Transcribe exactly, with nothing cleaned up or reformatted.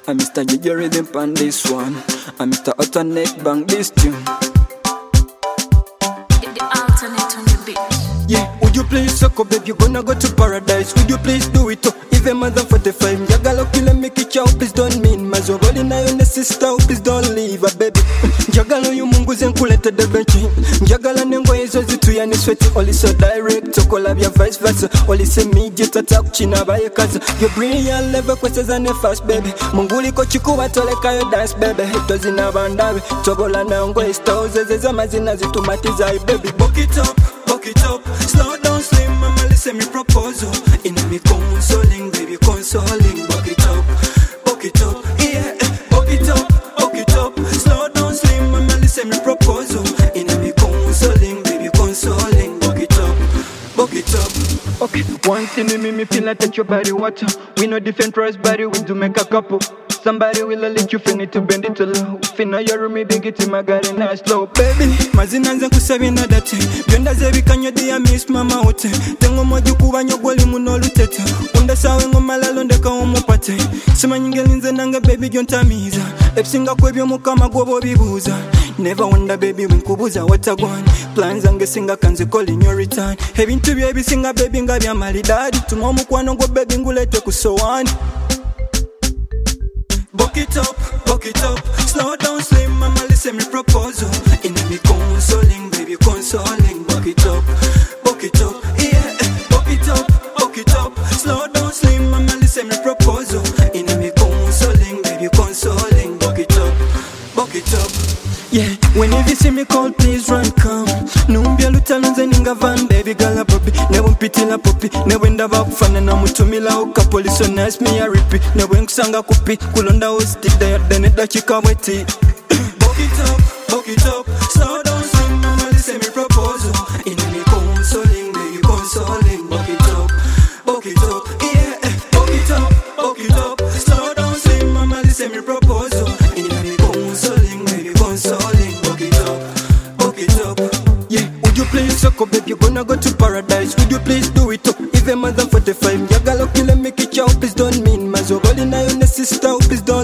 I'm Mister Giga Rhythm on this one. I'm Mister Alternate Bang this tune. The alternate on the beat. Yeah, would you please suck up, babe? You gonna go to paradise. Would you please do it? Oh, even more than forty-five. Jagalo kile make it chow, please don't mean. Mazobali na yone sister, please don't leave a baby. Jagalo yu mungu zenkulete de benchi. Jagala nengo yezo zitu ya ni sweaty. Only so direct, so collab ya vice versa. Only say immediate attack, china baye kaza. You bring your level questions and fast, baby. Munguli ko chiku watole kayo dance, baby. Hito zina bandawe. Tobola na ngo istauze zeza mazina zitu matiza, baby. Book it up. Buck it up, slow down, slim, mama, listen me proposal. In me consoling, baby, consoling. Buck it up, buck it up, yeah. Buck it up, buck it up, slow down, slim, mama, listen me proposal. In me consoling, baby, consoling. Buck it up, buck it up. Okay, one thing me me feel like touch your body water. We know different price body, we do make a couple. Somebody will let you finish to bend it to low. Finna your room, big it in my garden, nice slow. Baby, mazina nza kusabina dati. Byonda zebi kanyo dia miss mama hote. Tengo moju kuba nyogoli muno luteta. Unda sawe ngoma lalo ndeka omupate. Sema nyingeli nze nanga baby gyontamiza. Epsinga kwebyo mukama gwobo bibuza. Never wonder baby winkubuza watagwan. Plans ange singa kanzi calling your return. Heavy to baby singa baby nga bya malidadi. Tumo mukwano go baby ngulete kusowani. Buck it up, buck it up, slow down, slim, mama, listen me proposal. In me consoling, baby, consoling. Buck it up, buck it up, yeah. Buck it up, buck it up, slow down, slim, mama, listen me proposal. In me consoling, baby, consoling. Buck it up, buck it up. Yeah, whenever you see me call, please run, come. Numbia lutalunze ninga van, baby gala puppy. Never pity la puppy, never end up fun na mutumila uka police so nice me a rippy. Never kusanga kupi, kulonda stick there, then it that you can wait. Buck it up, buck it up, slow down, sing, mama, listen me proposal. In me consoling, baby, consoling. Buck it up, buck it up, yeah. Buck it up, buck it up, slow down, sing, mama, listen me proposal. In me consoling, baby, consoling. Buck it up, buck it up, yeah. Would you please suck up, baby, you gonna go to paradise. Would you please do it up, even more than forty-five. Jagalo kile make it chow, please don't mean. Mazobali na yone sister, please don't